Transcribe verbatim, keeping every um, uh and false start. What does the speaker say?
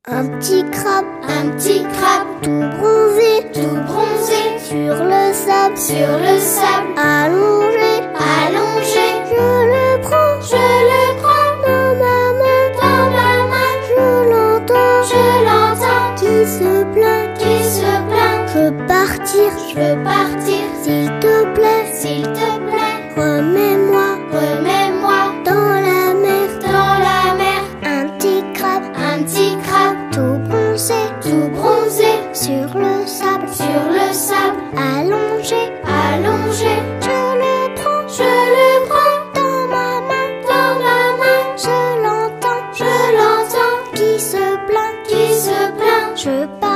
Un petit crabe, un petit crabe, tout bronzé, tout bronzé, sur le sable, sur le sable, allongé, allongé. Je le prends, je le prends dans ma main, dans ma main. Je l'entends, je l'entends, qui se plaint, qui se plaint. Je veux partir, je veux partir, s'il te plaît, s'il te plaît. Remets-moi, remets-moi dans la mer, dans la mer. Un petit crabe, un petit crabe, tout bronzé, tout bronzé, sur le sable, sur le sable, allongé, allongé. Je le prends, je le prends dans ma main, dans ma main. Je l'entends, je l'entends, qui se plaint, qui se plaint. Je pars.